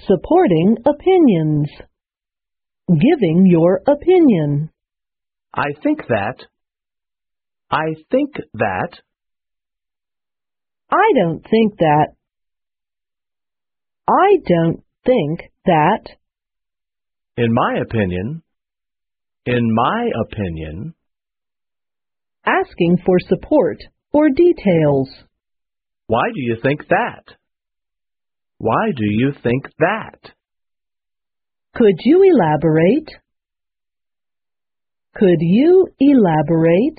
Supporting opinions. Giving your opinion. I think that. I think that. I don't think that. I don't think that. In my opinion. In my opinion. Asking for support or details. Why do you think that? Why do you think that? Could you elaborate? Could you elaborate?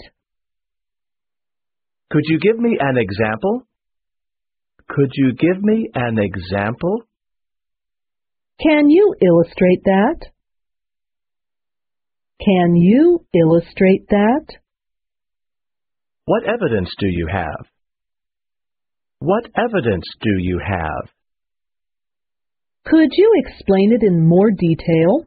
Could you give me an example? Could you give me an example? Can you illustrate that? Can you illustrate that? What evidence do you have? What evidence do you have? Could you explain it in more detail?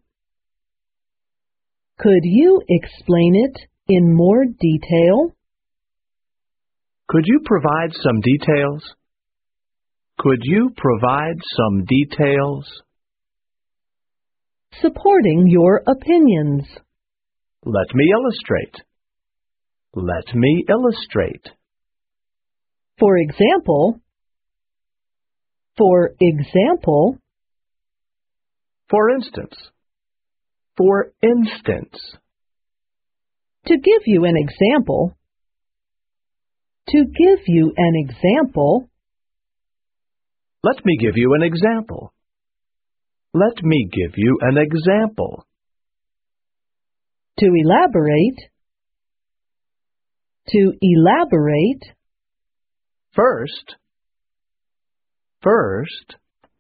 Could you explain it in more detail? Could you provide some details? Could you provide some details? Supporting your opinions. Let me illustrate. Let me illustrate. For example. For example. For instance. For instance. To give you an example. To give you an example. Let me give you an example. Let me give you an example. To elaborate. To elaborate. First. First.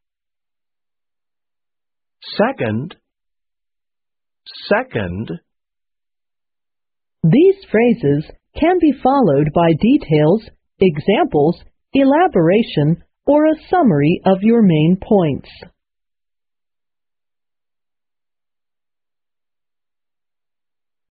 Second. Second. These phrases can be followed by details, examples, elaboration, or a summary of your main points.